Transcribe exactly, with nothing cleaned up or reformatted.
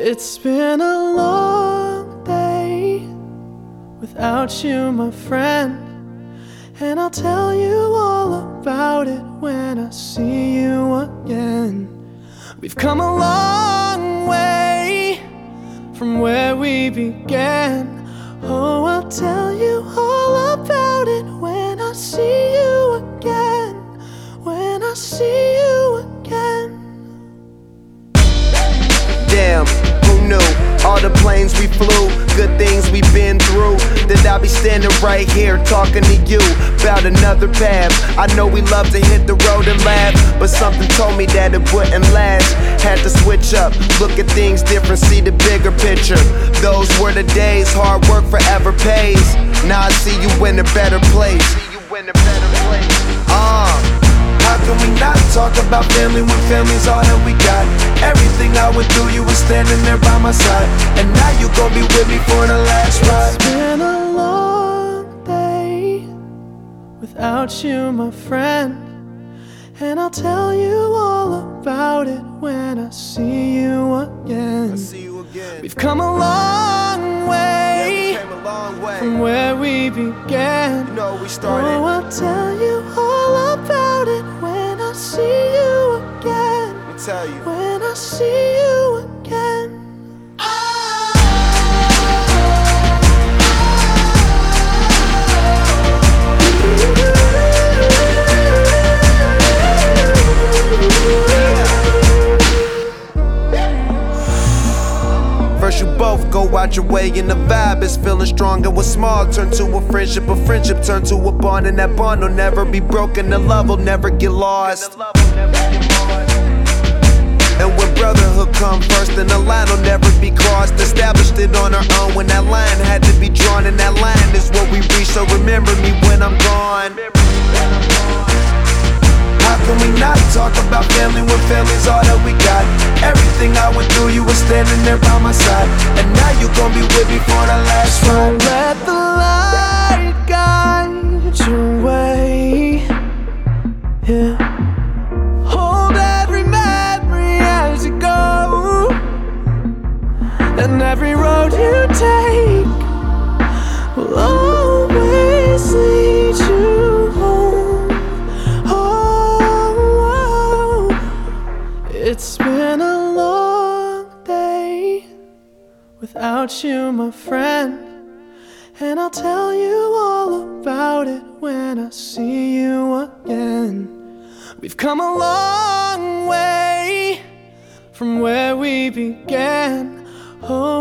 It's been a long day without you, my friend, and I'll tell you all about it when I see you again. We've come a long way from where we began. Oh, I'll tell you all about it when I see you again. When I see you again. Damn, who knew? All the planes we flew, good things we've been through, that I'll be standing right here talking to you about another path. I know we love to hit the road and laugh, but something told me that it wouldn't last. Had to switch up, look at things different, see the bigger picture. Those were the days, hard work forever pays. Now I see you in a better place. See you in a better place. Uh How can we not talk about family when family's all that we got? Everything I went through, you were standing there by my side, and now you gon' be with me for the last ride. It's been a long day without you, my friend, and I'll tell you all about it when I see you again. I see you again. We've come a long way, yeah, we came a long way from where we began. You know we started. Oh, I'll tell you all about it when I see you again. Let me tell you. When I see you again. First you both go out your way and the vibe is feeling strong, and what's small turn to a friendship, a friendship turn to a bond, and that bond will never be broken, the love will never get lost. And when brotherhood come first, then the line will never be crossed. Established it on our own when that line had to be drawn, and that line is what we reach, so remember me when I'm gone. How can we not talk about family when family's all that we got? Everything I went through, you were standing there by my side, and now you gon' be with me for the last ride. So let the light guide your way, yeah. Hold every memory as you go, and every road you take will always lead you home. Oh, it's been a long day without you, my friend, and I'll tell you all about it when I see you again. We've come a long way from where we began. Oh,